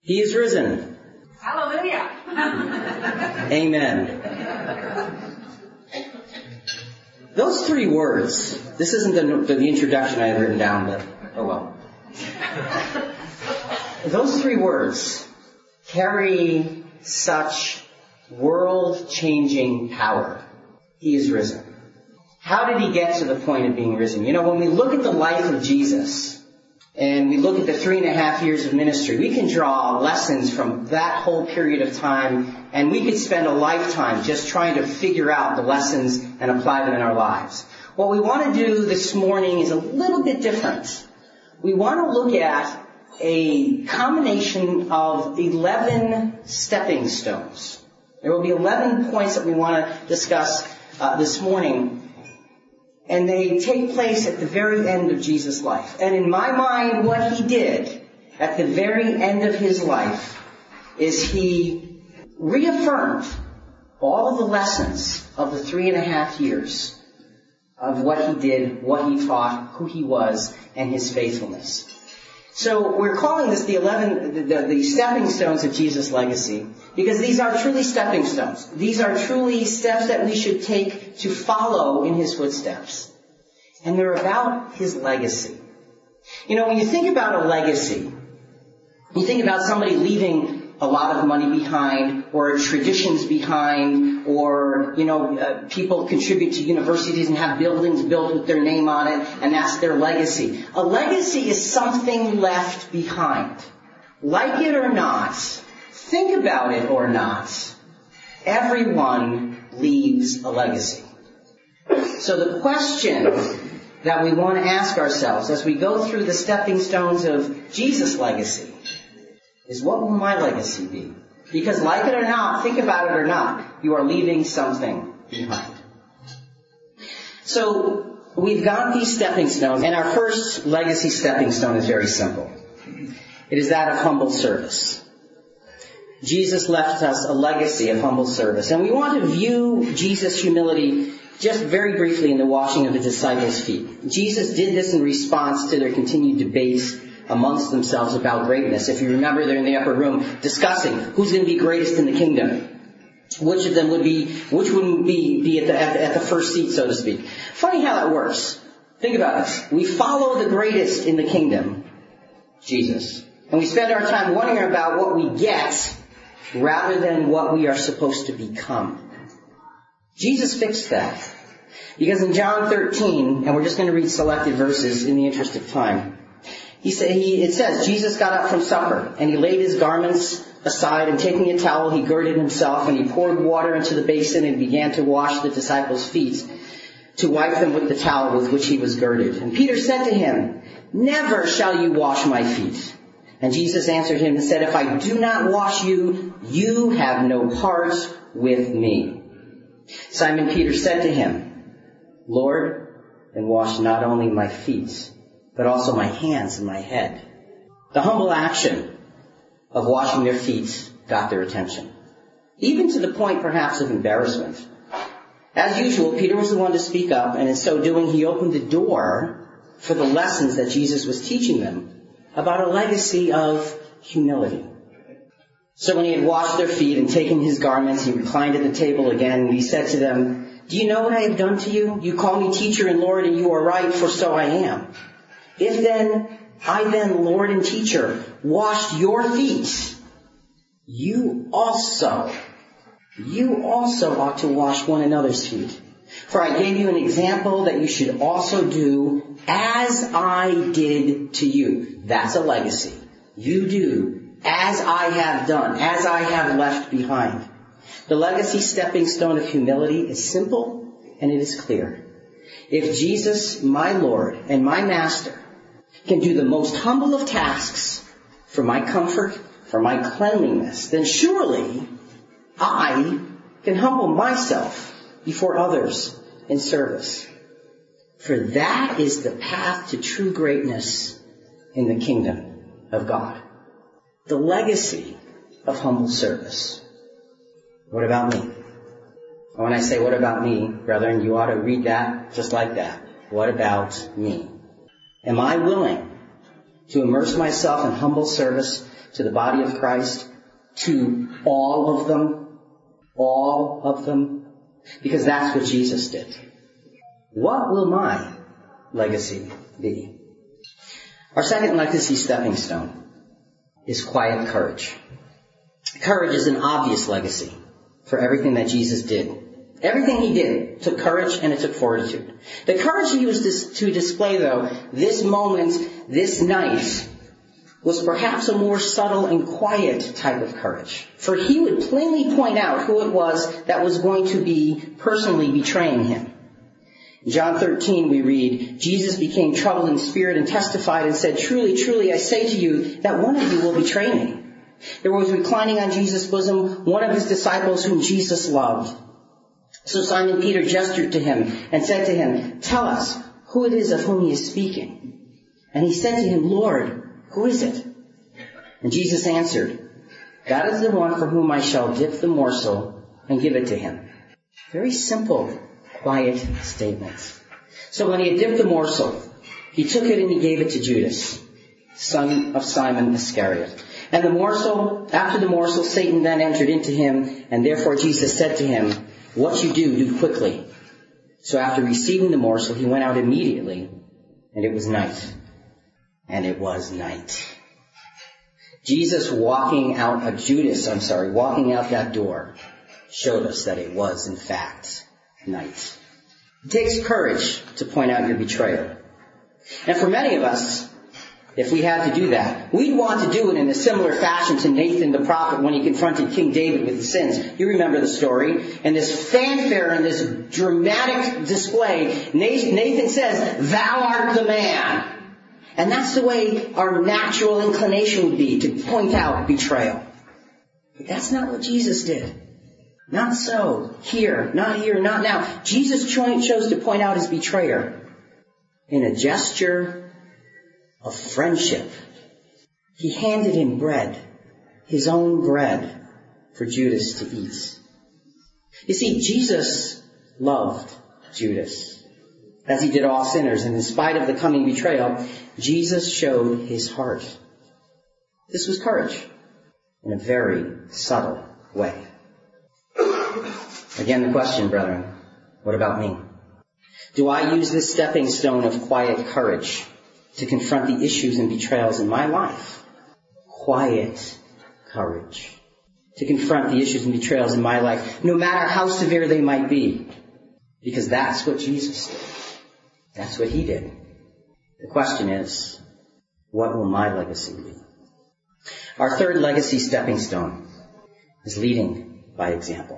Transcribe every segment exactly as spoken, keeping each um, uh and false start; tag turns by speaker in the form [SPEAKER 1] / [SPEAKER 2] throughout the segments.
[SPEAKER 1] He is risen.
[SPEAKER 2] Hallelujah.
[SPEAKER 1] Amen. Those three words, this isn't the, the introduction I had written down, but oh well. Those three words carry such world-changing power. He is risen. How did he get to the point of being risen? You know, when we look at the life of Jesus, and we look at the three and a half years of ministry, we can draw lessons from that whole period of time, and we could spend a lifetime just trying to figure out the lessons and apply them in our lives. What we want to do this morning is a little bit different. We want to look at a combination of eleven stepping stones. There will be eleven points that we want to discuss uh, this morning. And they take place at the very end of Jesus' life. And in my mind, what he did at the very end of his life is he reaffirmed all of the lessons of the three and a half years of what he did, what he taught, who he was, and his faithfulness. So we're calling this the eleven, the, the, the stepping stones of Jesus' legacy, because these are truly stepping stones. These are truly steps that we should take to follow in his footsteps. And they're about his legacy. You know, when you think about a legacy, you think about somebody leaving a lot of money behind, or traditions behind, or, you know, uh, people contribute to universities and have buildings built with their name on it, and that's their legacy. A legacy is something left behind. Like it or not, think about it or not, everyone leaves a legacy. So the question that we want to ask ourselves as we go through the stepping stones of Jesus' legacy is, what will my legacy be? Because like it or not, think about it or not, you are leaving something behind. So we've got these stepping stones, and our first legacy stepping stone is very simple. It is that of humble service. Jesus left us a legacy of humble service, and we want to view Jesus' humility just very briefly in the washing of the disciples' feet. Jesus did this in response to their continued debates amongst themselves about greatness. If you remember, they're in the upper room discussing who's going to be greatest in the kingdom. Which of them would be, which would be, be at, the, at, the, at the first seat, so to speak. Funny how that works. Think about this. We follow the greatest in the kingdom, Jesus. And we spend our time wondering about what we get rather than what we are supposed to become. Jesus fixed that. Because in John thirteen, and we're just going to read selected verses in the interest of time, he said, he, it says, Jesus got up from supper, and he laid his garments aside, and taking a towel, he girded himself, and he poured water into the basin and began to wash the disciples' feet, to wipe them with the towel with which he was girded. And Peter said to him, "Never shall you wash my feet." And Jesus answered him and said, "If I do not wash you, you have no part with me." Simon Peter said to him, "Lord, then wash not only my feet, but also my hands and my head." The humble action of washing their feet got their attention, even to the point perhaps of embarrassment. As usual, Peter was the one to speak up, and in so doing he opened the door for the lessons that Jesus was teaching them about a legacy of humility. So when he had washed their feet and taken his garments, he reclined at the table again, and he said to them, "Do you know what I have done to you? You call me teacher and Lord, and you are right, for so I am. If then I then, Lord and teacher, washed your feet, you also, you also ought to wash one another's feet. For I gave you an example that you should also do as I did to you." That's a legacy. You do as I have done, as I have left behind. The legacy stepping stone of humility is simple and it is clear. If Jesus, my Lord and my Master, can do the most humble of tasks for my comfort, for my cleanliness, then surely I can humble myself before others in service. For that is the path to true greatness in the kingdom of God. The legacy of humble service. What about me? And when I say what about me, brethren, you ought to read that just like that. What about me? Am I willing to immerse myself in humble service to the body of Christ, to all of them, all of them, because that's what Jesus did. What will my legacy be? Our second legacy stepping stone is quiet courage. Courage is an obvious legacy for everything that Jesus did. Everything he did took courage and it took fortitude. The courage he was dis- to display, though, this moment, this night, was perhaps a more subtle and quiet type of courage. For he would plainly point out who it was that was going to be personally betraying him. In John thirteen we read, Jesus became troubled in spirit and testified and said, "Truly, truly, I say to you that one of you will betray me." There was reclining on Jesus' bosom one of his disciples whom Jesus loved. So Simon Peter gestured to him and said to him, "Tell us who it is of whom he is speaking." And he said to him, "Lord, who is it?" And Jesus answered, "That is the one for whom I shall dip the morsel and give it to him." Very simple, quiet statements. So when he had dipped the morsel, he took it and he gave it to Judas, son of Simon Iscariot. And the morsel, after the morsel, Satan then entered into him, and therefore Jesus said to him, "What you do, do quickly." So after receiving the morsel, he went out immediately, and it was night. And it was night. Jesus walking out, uh, Judas, I'm sorry, walking out that door showed us that it was, in fact, night. It takes courage to point out your betrayer. And for many of us, if we had to do that, we'd want to do it in a similar fashion to Nathan the prophet when he confronted King David with his sins. You remember the story. And this fanfare and this dramatic display, Nathan says, "Thou art the man." And that's the way our natural inclination would be, to point out betrayal. But that's not what Jesus did. Not so. Here, not here, not now. Jesus chose to point out his betrayer in a gesture of friendship. He handed him bread, his own bread, for Judas to eat. You see, Jesus loved Judas, as he did all sinners, and in spite of the coming betrayal, Jesus showed his heart. This was courage in a very subtle way. Again, the question, brethren, what about me? Do I use this stepping stone of quiet courage to confront the issues and betrayals in my life? Quiet courage. To confront the issues and betrayals in my life, no matter how severe they might be. Because that's what Jesus did. That's what he did. The question is, what will my legacy be? Our third legacy stepping stone is leading by example.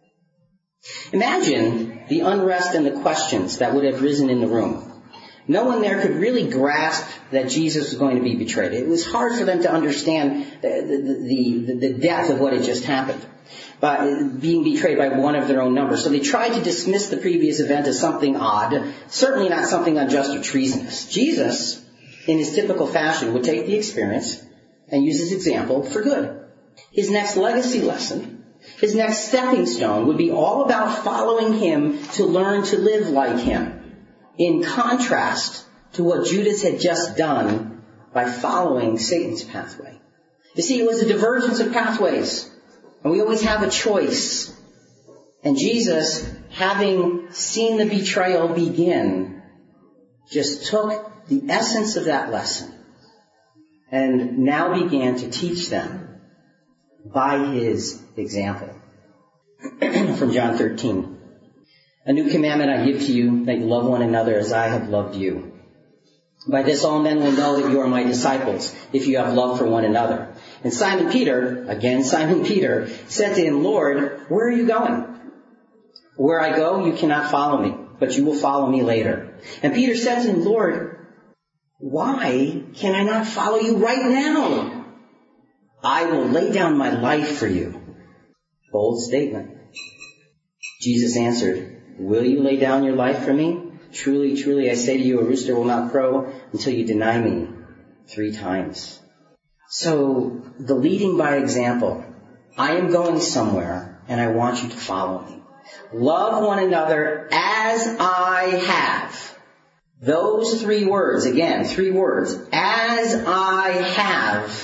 [SPEAKER 1] Imagine the unrest and the questions that would have risen in the room. No one there could really grasp that Jesus was going to be betrayed. It was hard for them to understand the, the, the, the depth of what had just happened, by being betrayed by one of their own number. So they tried to dismiss the previous event as something odd, certainly not something unjust or treasonous. Jesus, in his typical fashion, would take the experience and use his example for good. His next legacy lesson, his next stepping stone, would be all about following him to learn to live like him, in contrast to what Judas had just done by following Satan's pathway. You see, it was a divergence of pathways, and we always have a choice. And Jesus, having seen the betrayal begin, just took the essence of that lesson and now began to teach them by his example. From John thirteen. "A new commandment I give to you, that you love one another as I have loved you. By this all men will know that you are my disciples, if you have love for one another." And Simon Peter, again Simon Peter, said to him, "Lord, where are you going?" "Where I go, you cannot follow me, but you will follow me later." And Peter said to him, "Lord, why can I not follow you right now? I will lay down my life for you." Bold statement. Jesus answered, "Will you lay down your life for me? Truly, truly, I say to you, a rooster will not crow until you deny me three times." So, the leading by example. I am going somewhere, and I want you to follow me. Love one another as I have. Those three words, again, three words, as I have,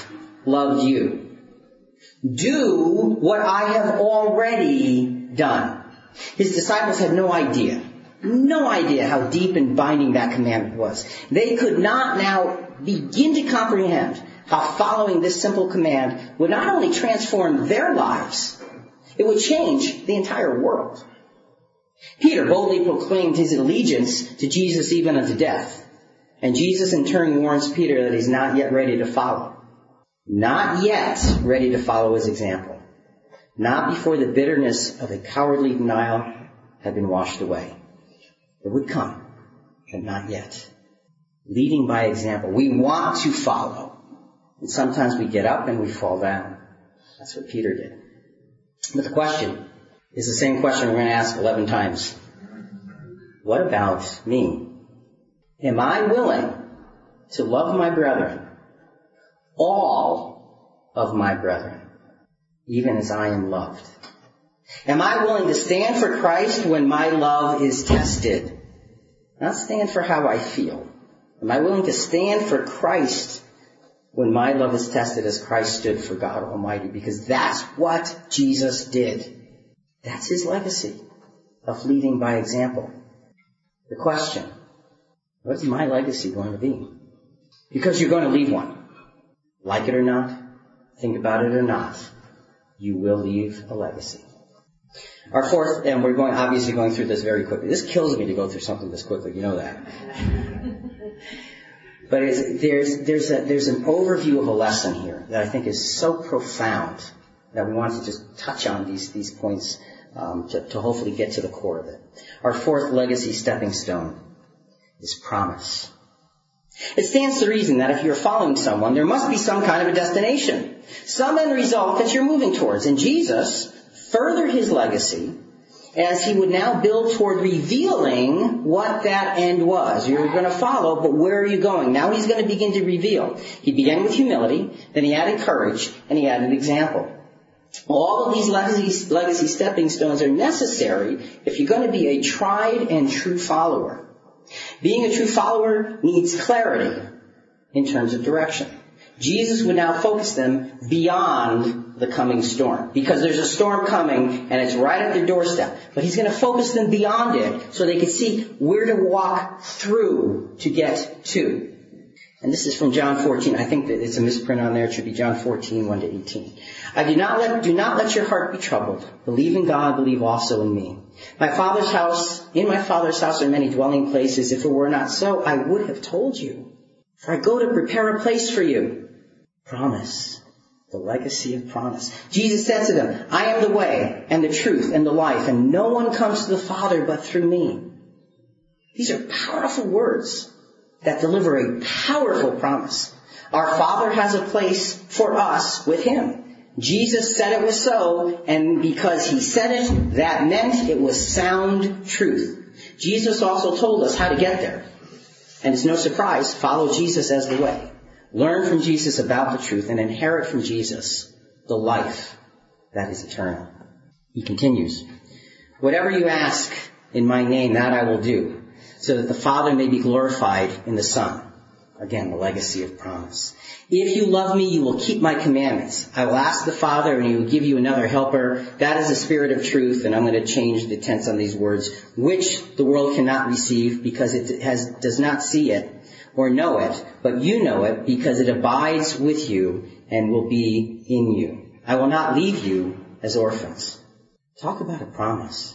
[SPEAKER 1] loved you. Do what I have already done. His disciples had no idea, no idea how deep and binding that commandment was. They could not now begin to comprehend how following this simple command would not only transform their lives, it would change the entire world. Peter boldly proclaimed his allegiance to Jesus even unto death. And Jesus in turn warns Peter that he's not yet ready to follow. Not yet ready to follow his example. Not before the bitterness of a cowardly denial had been washed away. It would come, but not yet. Leading by example. We want to follow. And sometimes we get up and we fall down. That's what Peter did. But the question is the same question we're going to ask eleven times. What about me? Am I willing to love my brethren, all of my brethren, even as I am loved? Am I willing to stand for Christ when my love is tested? Not stand for how I feel. Am I willing to stand for Christ when my love is tested as Christ stood for God Almighty? Because that's what Jesus did. That's his legacy of leading by example. The question, what is my legacy going to be? Because you're going to leave one. Like it or not, think about it or not, you will leave a legacy. Our fourth, and we're going obviously going through this very quickly. This kills me to go through something this quickly, you know that. But it's, there's there's a, there's an overview of a lesson here that I think is so profound that we want to just touch on these these points um, to, to hopefully get to the core of it. Our fourth legacy stepping stone is promise. It stands to reason that if you're following someone, there must be some kind of a destination, some end result that you're moving towards. And Jesus furthered his legacy as he would now build toward revealing what that end was. You're going to follow, but where are you going? Now he's going to begin to reveal. He began with humility, then he added courage, and he added example. All of these legacy, legacy stepping stones are necessary if you're going to be a tried and true follower. Being a true follower needs clarity in terms of direction. Jesus would now focus them beyond the coming storm, because there's a storm coming and it's right at their doorstep. But he's going to focus them beyond it so they can see where to walk through to get to. And this is from John fourteen. I think that it's a misprint on there. It should be John fourteen, one to eighteen. I do not let, do not let your heart be troubled. Believe in God, believe also in me. My Father's house, in my Father's house are many dwelling places. If it were not so, I would have told you. For I go to prepare a place for you. Promise. The legacy of promise. Jesus said to them, I am the way and the truth and the life, and no one comes to the Father but through me. These are powerful words that deliver a powerful promise. Our Father has a place for us with him. Jesus said it was so, and because he said it, that meant it was sound truth. Jesus also told us how to get there. And it's no surprise, follow Jesus as the way. Learn from Jesus about the truth and inherit from Jesus the life that is eternal. He continues, whatever you ask in my name, that I will do, so that the Father may be glorified in the Son. Again, the legacy of promise. If you love me, you will keep my commandments. I will ask the Father, and he will give you another helper. That is the Spirit of truth, and I'm going to change the tense on these words, which the world cannot receive because it has, does not see it or know it, but you know it because it abides with you and will be in you. I will not leave you as orphans. Talk about a promise.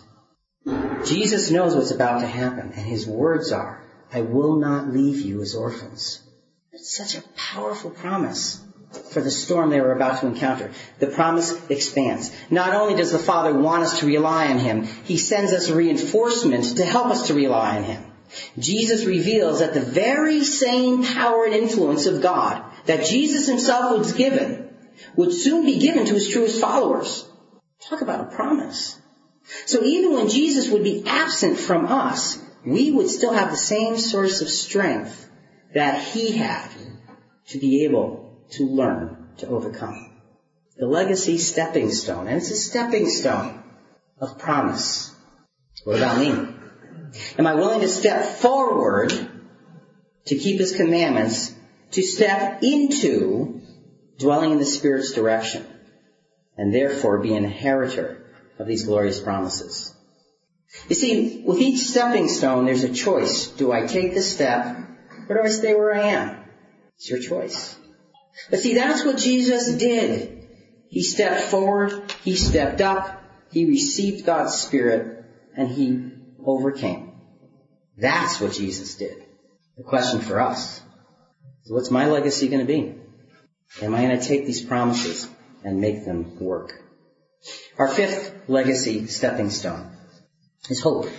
[SPEAKER 1] Jesus knows what's about to happen, and his words are, I will not leave you as orphans. It's such a powerful promise for the storm they were about to encounter. The promise expands. Not only does the Father want us to rely on him, he sends us reinforcement to help us to rely on him. Jesus reveals that the very same power and influence of God that Jesus himself was given would soon be given to his truest followers. Talk about a promise. So even when Jesus would be absent from us, we would still have the same source of strength that he had to be able to learn to overcome. The legacy stepping stone, and it's a stepping stone of promise. What about me? Am I willing to step forward to keep his commandments, to step into dwelling in the Spirit's direction, and therefore be an inheritor of these glorious promises. You see, with each stepping stone, there's a choice. Do I take the step, or do I stay where I am? It's your choice. But see, that's what Jesus did. He stepped forward, he stepped up, he received God's Spirit, and he overcame. That's what Jesus did. The question for us is, what's my legacy going to be? Am I going to take these promises and make them work? Our fifth legacy stepping stone is hope.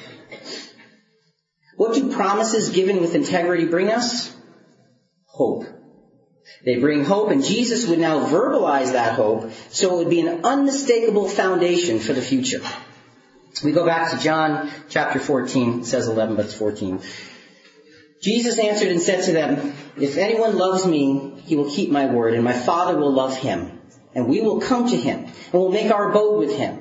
[SPEAKER 1] What do promises given with integrity bring us? Hope. They bring hope, and Jesus would now verbalize that hope, so it would be an unmistakable foundation for the future. We go back to John chapter fourteen. It says eleven, but it's fourteen. Jesus answered and said to them, "If anyone loves me, he will keep my word, and my Father will love him, and we will come to him, and will make our abode with him.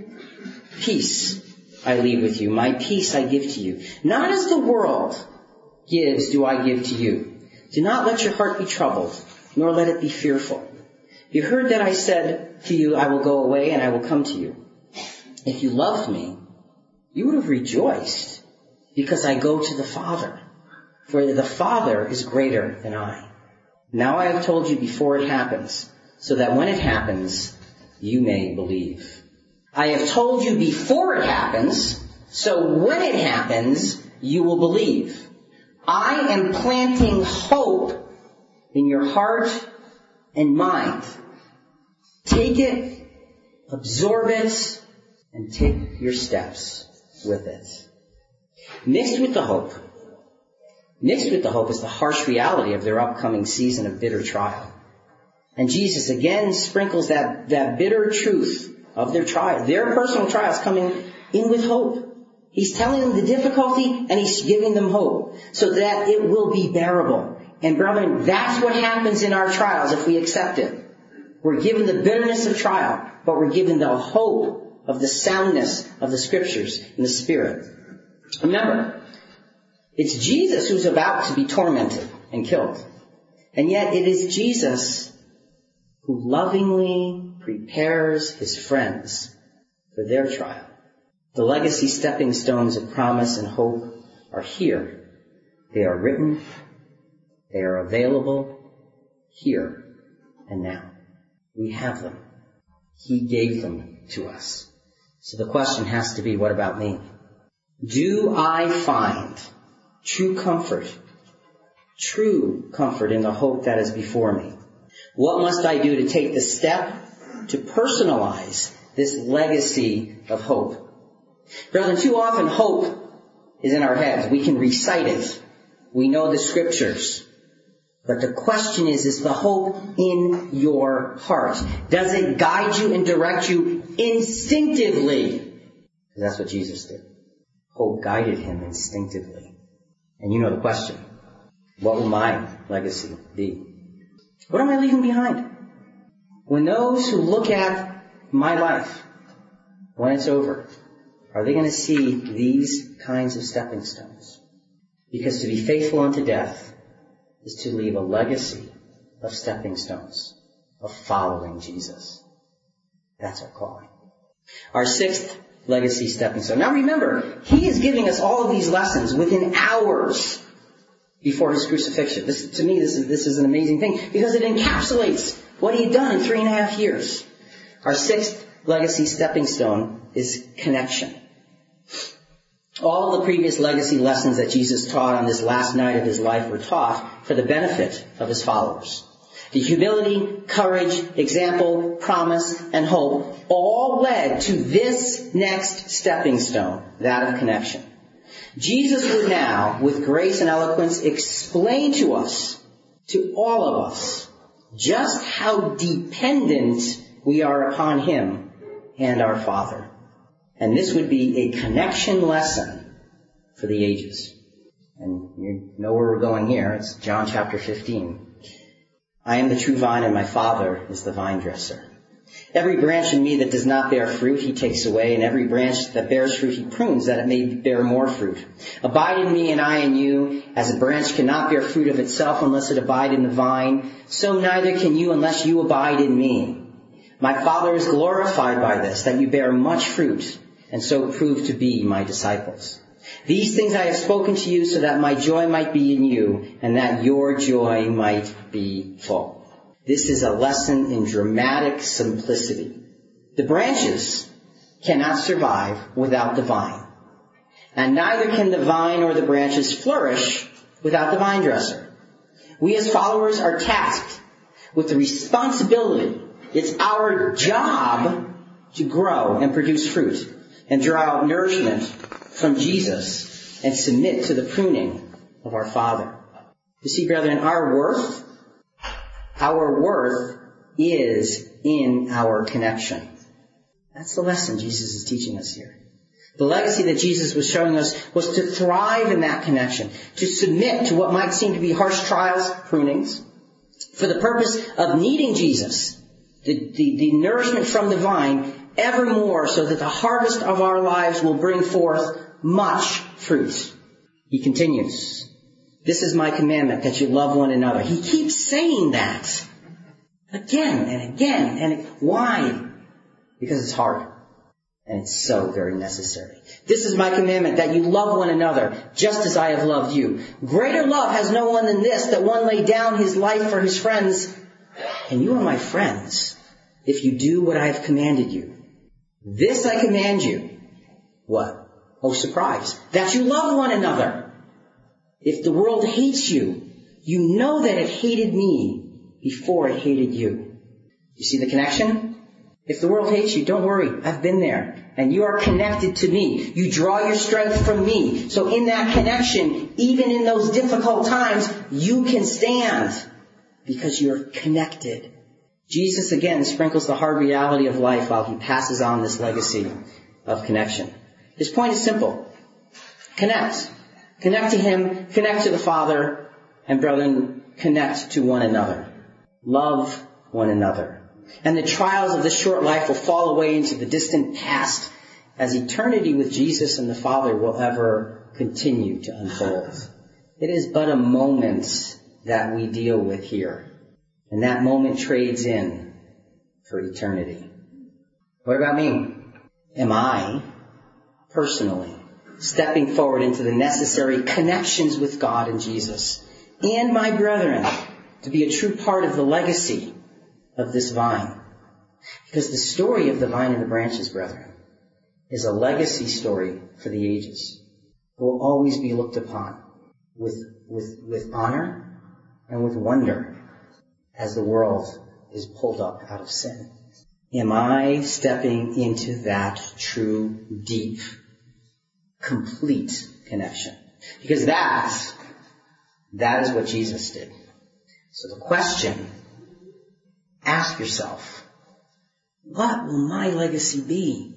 [SPEAKER 1] Peace I leave with you, my peace I give to you. Not as the world gives do I give to you. Do not let your heart be troubled, nor let it be fearful. You heard that I said to you, I will go away and I will come to you. If you loved me, you would have rejoiced, because I go to the Father. For the Father is greater than I. Now I have told you before it happens, so that when it happens, you may believe. I have told you before it happens, so when it happens, you will believe. I am planting hope in your heart and mind. Take it, absorb it, and take your steps with it. Mixed with the hope, mixed with the hope is the harsh reality of their upcoming season of bitter trial. And Jesus again sprinkles that, that bitter truth of their trial, their personal trials, coming in with hope. He's telling them the difficulty, and he's giving them hope so that it will be bearable. And brethren, that's what happens in our trials if we accept it. We're given the bitterness of trial, but we're given the hope of the soundness of the Scriptures and the Spirit. Remember, it's Jesus who's about to be tormented and killed. And yet it is Jesus who lovingly prepares his friends for their trial. The legacy stepping stones of promise and hope are here. They are written. They are available here and now. We have them. He gave them to us. So the question has to be, what about me? Do I find true comfort, true comfort in the hope that is before me? What must I do to take the step to personalize this legacy of hope? Brethren, too often hope is in our heads. We can recite it. We know the Scriptures. But the question is, is the hope in your heart? Does it guide you and direct you instinctively? Because that's what Jesus did. Hope guided him instinctively. And you know the question. What will my legacy be? What am I leaving behind? When those who look at my life, when it's over, are they going to see these kinds of stepping stones? Because to be faithful unto death is to leave a legacy of stepping stones, of following Jesus. That's our calling. Our sixth legacy stepping stone. Now remember, he is giving us all of these lessons within hours before his crucifixion. This, to me, this is, this is an amazing thing, because it encapsulates what he had done in three and a half years. Our sixth legacy stepping stone is connection. All of the previous legacy lessons that Jesus taught on this last night of his life were taught for the benefit of his followers. The humility, courage, example, promise, and hope all led to this next stepping stone, that of connection. Jesus would now, with grace and eloquence, explain to us, to all of us, just how dependent we are upon him and our Father. And this would be a connection lesson for the ages. And you know where we're going here. It's John chapter fifteen. I am the true vine, and my Father is the vine dresser. Every branch in me that does not bear fruit, he takes away, and every branch that bears fruit, he prunes, that it may bear more fruit. Abide in me, and I in you. As a branch cannot bear fruit of itself unless it abide in the vine, so neither can you unless you abide in me. My Father is glorified by this, that you bear much fruit, and so prove to be my disciples. These things I have spoken to you so that my joy might be in you, and that your joy might be full. This is a lesson in dramatic simplicity. The branches cannot survive without the vine. And neither can the vine or the branches flourish without the vine dresser. We as followers are tasked with the responsibility. It's our job to grow and produce fruit and draw out nourishment from Jesus and submit to the pruning of our Father. You see, brethren, our worth, our worth is in our connection. That's the lesson Jesus is teaching us here. The legacy that Jesus was showing us was to thrive in that connection, to submit to what might seem to be harsh trials, prunings, for the purpose of needing Jesus, the, the, the nourishment from the vine, evermore, so that the harvest of our lives will bring forth much fruit. He continues, this is my commandment, that you love one another. He keeps saying that again and again. And why? Because it's hard. And it's so very necessary. This is my commandment, that you love one another, just as I have loved you. Greater love has no one than this, that one lay down his life for his friends. And you are my friends, if you do what I have commanded you. This I command you. What? Oh, surprise. That you love one another. If the world hates you, you know that it hated me before it hated you. You see the connection? If the world hates you, don't worry. I've been there. And you are connected to me. You draw your strength from me. So in that connection, even in those difficult times, you can stand because you're connected. Jesus again sprinkles the hard reality of life while he passes on this legacy of connection. His point is simple. Connect. Connect to him, connect to the Father, and brethren, connect to one another. Love one another. And the trials of this short life will fall away into the distant past as eternity with Jesus and the Father will ever continue to unfold. It is but a moment that we deal with here. And that moment trades in for eternity. What about me? Am I, personally, stepping forward into the necessary connections with God and Jesus and my brethren to be a true part of the legacy of this vine? Because the story of the vine and the branches, brethren, is a legacy story for the ages. It will always be looked upon with, with, with honor and with wonder as the world is pulled up out of sin. Am I stepping into that true, deep, complete connection? Because that, that is what Jesus did. So the question, ask yourself, what will my legacy be?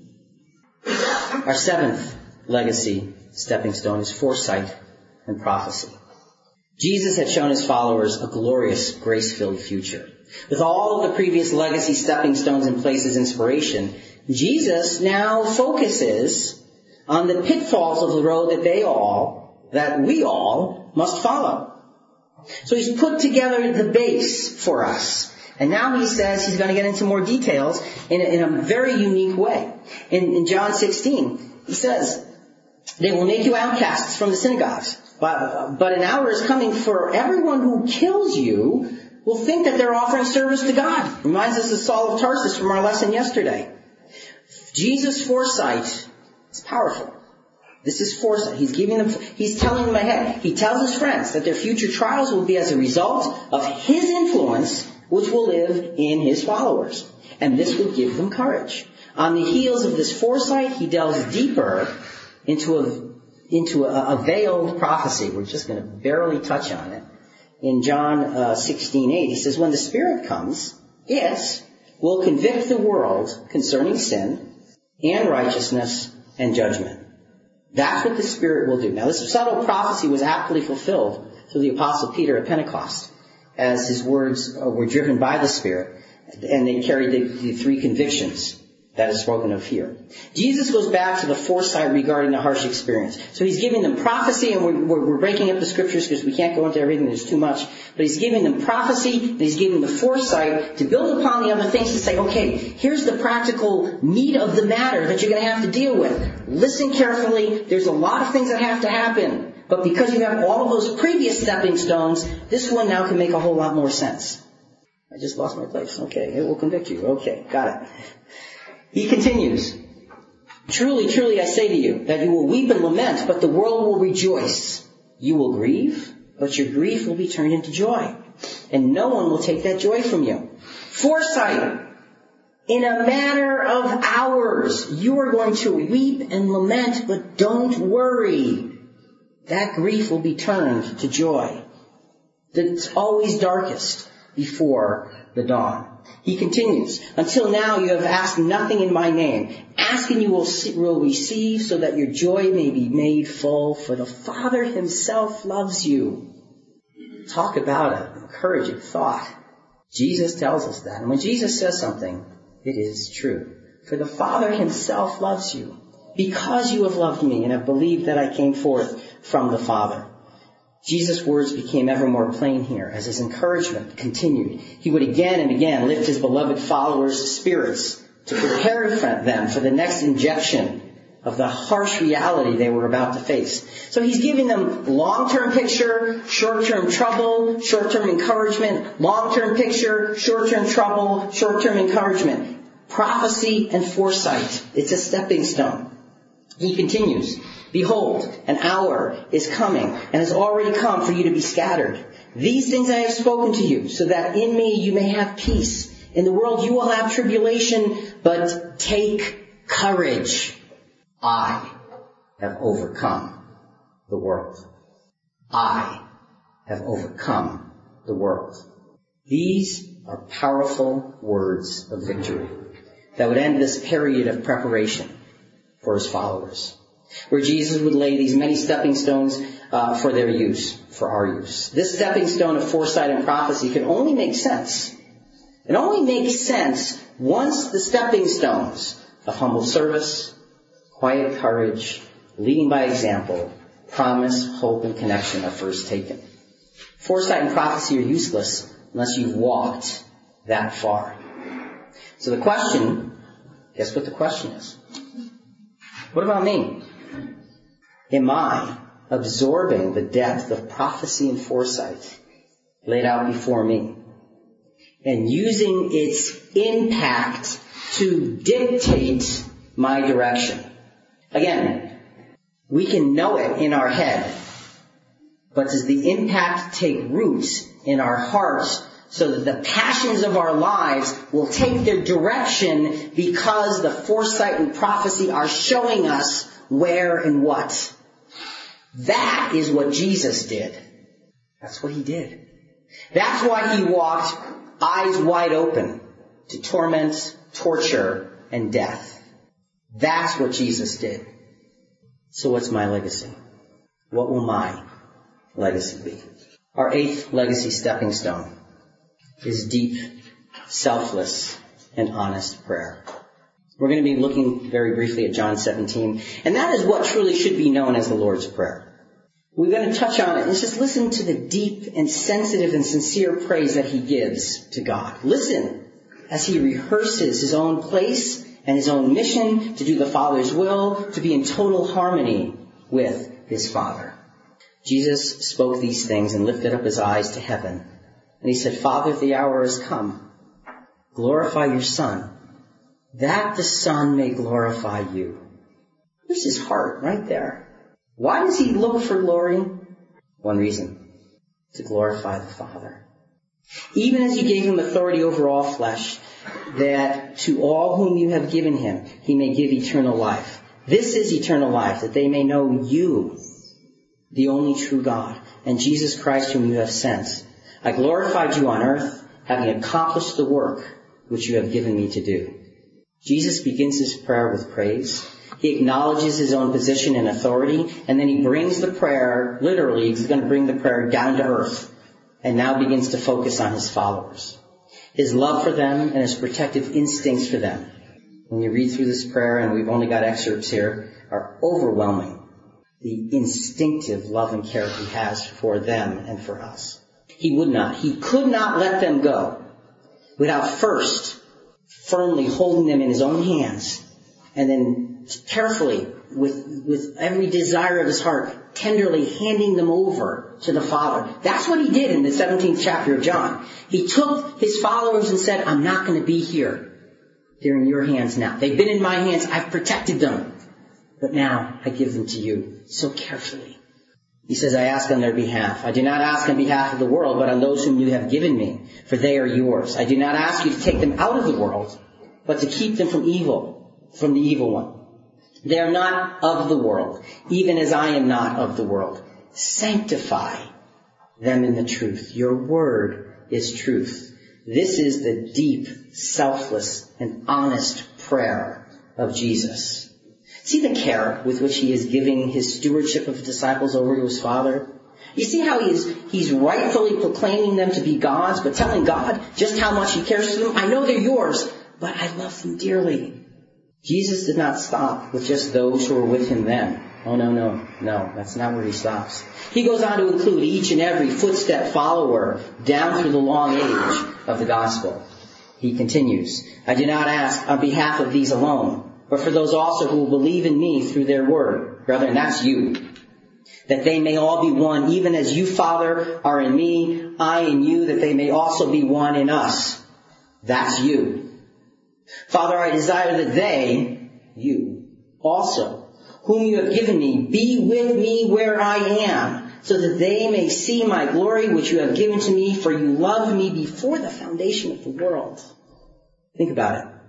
[SPEAKER 1] Our seventh legacy stepping stone is foresight and prophecy. Jesus had shown his followers a glorious, grace-filled future. With all of the previous legacy stepping stones in place as inspiration, Jesus now focuses on the pitfalls of the road that they all, that we all, must follow. So he's put together the base for us. And now he says he's going to get into more details in a, in a very unique way. In, in John sixteen, he says, they will make you outcasts from the synagogues. But, but an hour is coming for everyone who kills you will think that they're offering service to God. Reminds us of Saul of Tarsus from our lesson yesterday. Jesus' foresight is powerful. This is foresight. He's giving them, he's telling them ahead. He tells his friends that their future trials will be as a result of his influence, which will live in his followers. And this will give them courage. On the heels of this foresight, he delves deeper into a into a, a veiled prophecy. We're just going to barely touch on it. In John uh, sixteen eight, he says, when the Spirit comes, it will convict the world concerning sin and righteousness and judgment. That's what the Spirit will do. Now, this subtle prophecy was aptly fulfilled through the Apostle Peter at Pentecost, as his words were driven by the Spirit. And they carried the, the three convictions that is spoken of here. Jesus goes back to the foresight regarding the harsh experience. So he's giving them prophecy, and we're, we're, we're breaking up the scriptures because we can't go into everything, there's too much. But he's giving them prophecy, and he's giving the foresight to build upon the other things to say, okay, here's the practical meat of the matter that you're going to have to deal with. Listen carefully. There's a lot of things that have to happen. But because you have all of those previous stepping stones, this one now can make a whole lot more sense. I just lost my place. Okay, it will convict you. Okay, got it. He continues, truly, truly I say to you that you will weep and lament, but the world will rejoice. You will grieve, but your grief will be turned into joy. And no one will take that joy from you. Foresight. In a matter of hours, you are going to weep and lament, but don't worry. That grief will be turned to joy. It's always darkest before the dawn. He continues, until now you have asked nothing in my name. Ask and you will, see, will receive so that your joy may be made full. For the Father himself loves you. Talk about an encouraging thought. Jesus tells us that. And when Jesus says something, it is true. For the Father himself loves you. Because you have loved me and have believed that I came forth from the Father. Jesus' words became ever more plain here as his encouragement continued. He would again and again lift his beloved followers' spirits to prepare them for the next injection of the harsh reality they were about to face. So he's giving them long-term picture, short-term trouble, short-term encouragement, long-term picture, short-term trouble, short-term encouragement, prophecy and foresight. It's a stepping stone. He continues, behold, an hour is coming and has already come for you to be scattered. These things I have spoken to you, so that in me you may have peace. In the world you will have tribulation, but take courage. I have overcome the world. I have overcome the world. These are powerful words of victory that would end this period of preparation for his followers, where Jesus would lay these many stepping stones uh, for their use, for our use. This stepping stone of foresight and prophecy can only make sense. It only makes sense once the stepping stones of humble service, quiet courage, leading by example, promise, hope, and connection are first taken. Foresight and prophecy are useless unless you've walked that far. So the question, guess what the question is? What about me? Am I absorbing the depth of prophecy and foresight laid out before me and using its impact to dictate my direction? Again, we can know it in our head, but does the impact take root in our hearts so that the passions of our lives will take their direction because the foresight and prophecy are showing us where and what? That is what Jesus did. That's what he did. That's why he walked eyes wide open to torment, torture, and death. That's what Jesus did. So what's my legacy? What will my legacy be? Our eighth legacy stepping stone is deep, selfless, and honest prayer. We're going to be looking very briefly at John seventeen, and that is what truly should be known as the Lord's Prayer. We're going to touch on it and just listen to the deep and sensitive and sincere praise that he gives to God. Listen as he rehearses his own place and his own mission to do the Father's will, to be in total harmony with his Father. Jesus spoke these things and lifted up his eyes to heaven. And he said, Father, the hour has come. Glorify your Son, that the Son may glorify you. There's his heart right there. Why does he look for glory? One reason, to glorify the Father. Even as you gave him authority over all flesh, that to all whom you have given him, he may give eternal life. This is eternal life, that they may know you, the only true God, and Jesus Christ whom you have sent. I glorified you on earth, having accomplished the work which you have given me to do. Jesus begins his prayer with praise. He acknowledges his own position and authority, and then he brings the prayer, literally, he's going to bring the prayer down to earth, and now begins to focus on his followers. his love for them, and his protective instincts for them. When you read through this prayer, and we've only got excerpts here, are overwhelming. The instinctive love and care he has for them and for us. He would not, he could not let them go without first firmly holding them in his own hands, and then carefully, with, with every desire of his heart, tenderly handing them over to the Father. That's what he did in the seventeenth chapter of John. He took his followers and said, I'm not going to be here. They're in your hands now. They've been in my hands. I've protected them. But now I give them to you so carefully. He says, I ask on their behalf. I do not ask on behalf of the world, but on those whom you have given me, for they are yours. I do not ask you to take them out of the world, but to keep them from evil, from the evil one. They are not of the world, even as I am not of the world. Sanctify them in the truth. Your word is truth. This is the deep, selfless, and honest prayer of Jesus. See the care with which he is giving his stewardship of disciples over to his Father? You see how he is, he's rightfully proclaiming them to be God's, but telling God just how much he cares for them? I know they're yours, but I love them dearly. Jesus did not stop with just those who were with him then. Oh, no, no, no, that's not where he stops. He goes on to include each and every footstep follower down through the long age of the gospel. He continues, I do not ask on behalf of these alone, but for those also who will believe in me through their word. Brethren, that's you. That they may all be one, even as you, Father, are in me, I in you, that they may also be one in us. That's you. Father, I desire that they, you, also, whom you have given me, be with me where I am, so that they may see my glory which you have given to me, for you loved me before the foundation of the world. Think about it.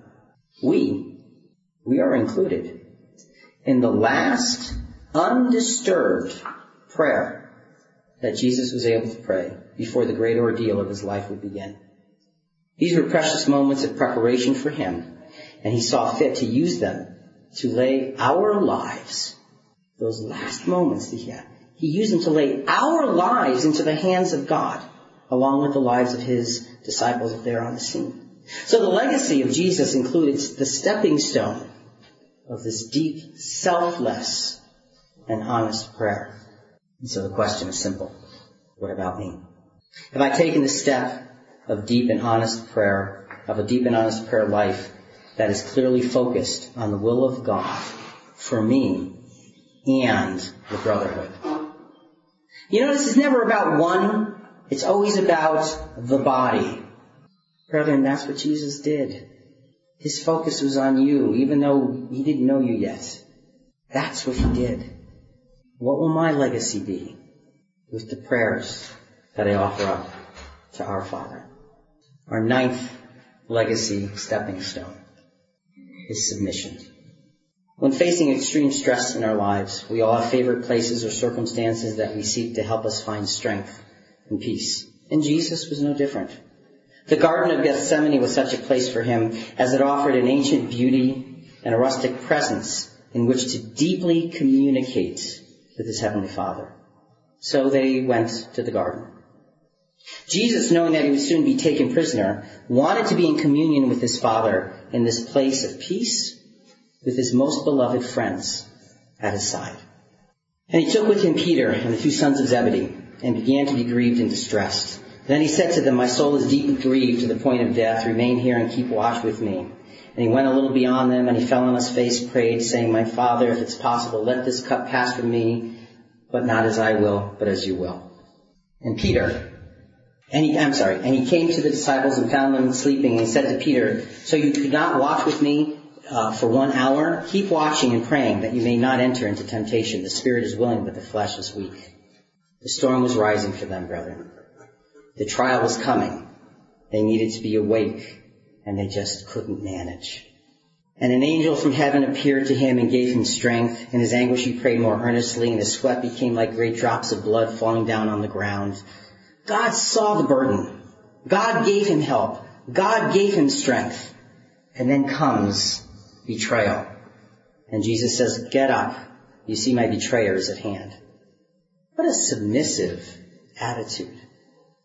[SPEAKER 1] We, we are included in the last undisturbed prayer that Jesus was able to pray before the great ordeal of his life would begin. These were precious moments of preparation for him, and he saw fit to use them to lay our lives, those last moments that he had, he used them to lay our lives into the hands of God, along with the lives of his disciples there on the scene. So the legacy of Jesus included the stepping stone of this deep, selfless, and honest prayer. And so the question is simple. What about me? Have I taken the step of deep and honest prayer, of a deep and honest prayer life that is clearly focused on the will of God for me and the brotherhood? You notice it's never about one, it's always about the body. Brethren, that's what Jesus did. His focus was on you, even though he didn't know you yet. That's what he did. What will my legacy be with the prayers that I offer up to our Father? Our ninth legacy stepping stone is submission. When facing extreme stress in our lives, we all have favorite places or circumstances that we seek to help us find strength and peace. And Jesus was no different. The Garden of Gethsemane was such a place for him, as it offered an ancient beauty and a rustic presence in which to deeply communicate with his Heavenly Father. So they went to the garden. Jesus, knowing that he would soon be taken prisoner, wanted to be in communion with his Father in this place of peace with his most beloved friends at his side. And he took with him Peter and the two sons of Zebedee and began to be grieved and distressed. Then he said to them, my soul is deeply grieved to the point of death. Remain here and keep watch with me. And he went a little beyond them, and he fell on his face, prayed, saying, my Father, if it's possible, let this cup pass from me, but not as I will, but as you will. And Peter, and he, I'm sorry, and he came to the disciples and found them sleeping, and he said to Peter, so you could not watch with me uh, for one hour? Keep watching and praying that you may not enter into temptation. The spirit is willing, but the flesh is weak. The storm was rising for them, brethren. The trial was coming. They needed to be awake, and they just couldn't manage. And an angel from heaven appeared to him and gave him strength. In his anguish he prayed more earnestly, and his sweat became like great drops of blood falling down on the ground. God saw the burden. God gave him help. God gave him strength. And then comes betrayal. And Jesus says, get up. You see my betrayer is at hand. What a submissive attitude.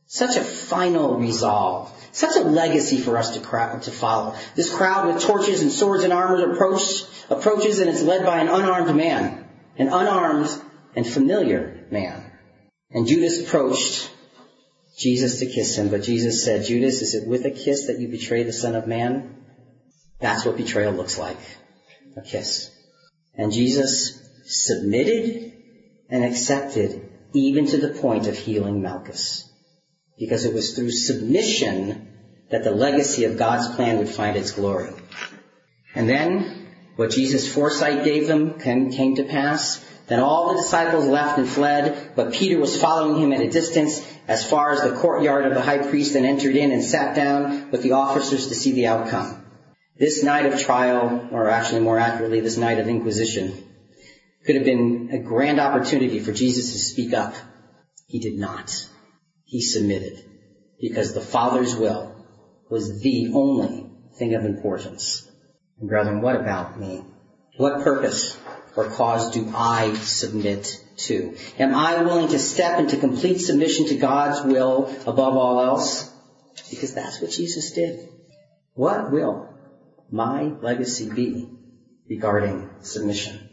[SPEAKER 1] Such a final resolve. Such a legacy for us to, crowd, to follow. This crowd with torches and swords and armor approach, approaches, and it's led by an unarmed man. An unarmed and familiar man. And Judas approached Jesus to kiss him, but Jesus said, Judas, is it with a kiss that you betray the Son of Man? That's what betrayal looks like. A kiss. And Jesus submitted and accepted even to the point of healing Malchus. Because it was through submission that the legacy of God's plan would find its glory. And then, what Jesus' foresight gave them came, came to pass. Then all the disciples left and fled, but Peter was following him at a distance as far as the courtyard of the high priest, and entered in and sat down with the officers to see the outcome. This night of trial, or actually more accurately, this night of inquisition, could have been a grand opportunity for Jesus to speak up. He did not. He submitted, because the Father's will was the only thing of importance. And brethren, what about me? What purpose or cause do I submit to? Am I willing to step into complete submission to God's will above all else? Because that's what Jesus did. What will my legacy be regarding submission?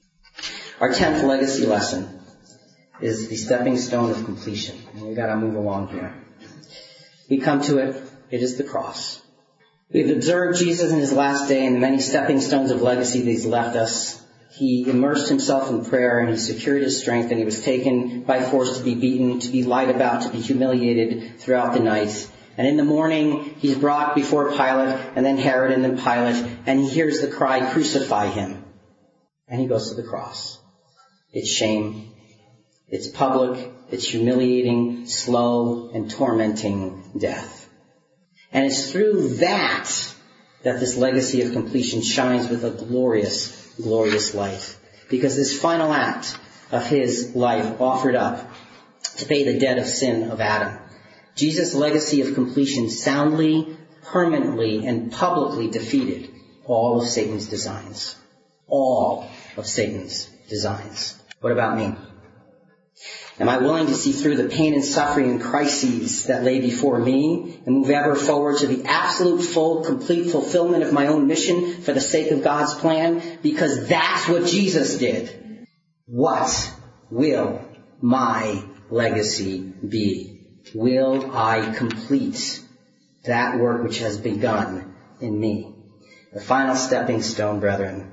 [SPEAKER 1] Our tenth legacy lesson is the stepping stone of completion. And we've got to move along here. We come to it. It is the cross. We've observed Jesus in his last day and the many stepping stones of legacy that he's left us. He immersed himself in prayer and he secured his strength, and he was taken by force to be beaten, to be lied about, to be humiliated throughout the night. And in the morning, he's brought before Pilate, and then Herod, and then Pilate, and he hears the cry, crucify him. And he goes to the cross. It's shame. It's public. It's humiliating, slow, and tormenting death. And it's through that that this legacy of completion shines with a glorious, glorious light. Because this final act of his life offered up to pay the debt of sin of Adam. Jesus' legacy of completion soundly, permanently, and publicly defeated all of Satan's designs. All of Satan's designs. What about me? Am I willing to see through the pain and suffering and crises that lay before me and move ever forward to the absolute, full, complete fulfillment of my own mission for the sake of God's plan? Because that's what Jesus did. What will my legacy be? Will I complete that work which has begun in me? The final stepping stone, brethren,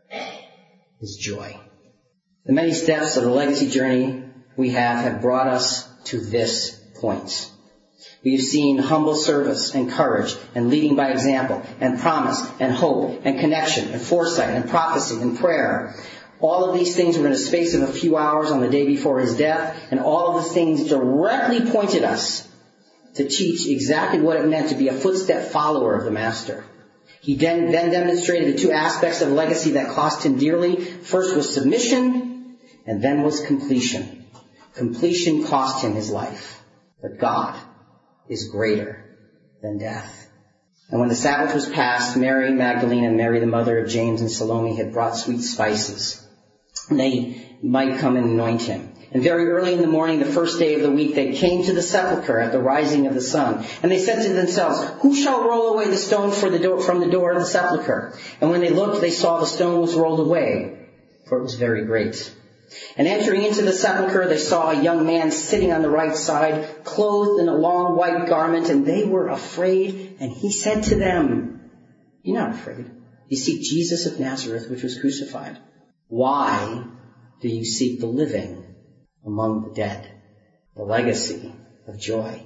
[SPEAKER 1] is joy. The many steps of the legacy journey we have have brought us to this point. We have seen humble service and courage and leading by example and promise and hope and connection and foresight and prophecy and prayer. All of these things were in a space of a few hours on the day before his death, and all of the things directly pointed us to teach exactly what it meant to be a footstep follower of the Master. He then, then demonstrated the two aspects of legacy that cost him dearly. First was submission, and then was completion. Completion cost him his life, but God is greater than death. And when the Sabbath was past, Mary Magdalene and Mary, the mother of James and Salome, had brought sweet spices. And they might come and anoint him. And very early in the morning, the first day of the week, they came to the sepulchre at the rising of the sun. And they said to themselves, who shall roll away the stone for the door, from the door of the sepulchre? And when they looked, they saw the stone was rolled away, for it was very great. And entering into the sepulchre, they saw a young man sitting on the right side, clothed in a long white garment, and they were afraid. And he said to them, you're not afraid. You seek Jesus of Nazareth, which was crucified. Why do you seek the living among the dead? The legacy of joy.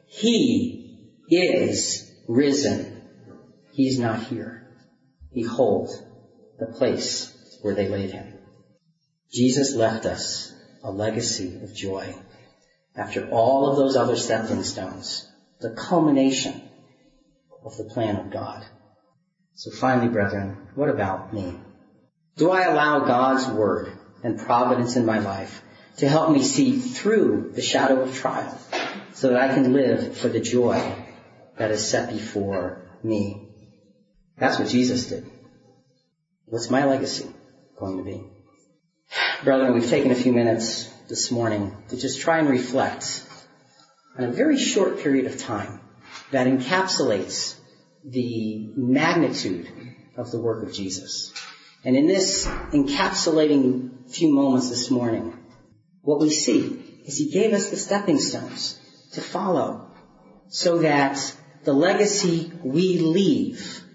[SPEAKER 1] He is risen. He's not here. Behold the place where they laid him. Jesus left us a legacy of joy. After all of those other stepping stones, the culmination of the plan of God. So finally, brethren, what about me? Do I allow God's word and providence in my life to help me see through the shadow of trial so that I can live for the joy that is set before me? That's what Jesus did. What's my legacy going to be? Brethren, we've taken a few minutes this morning to just try and reflect in a very short period of time that encapsulates the magnitude of the work of Jesus. And in this encapsulating few moments this morning, what we see is he gave us the stepping stones to follow so that the legacy we leave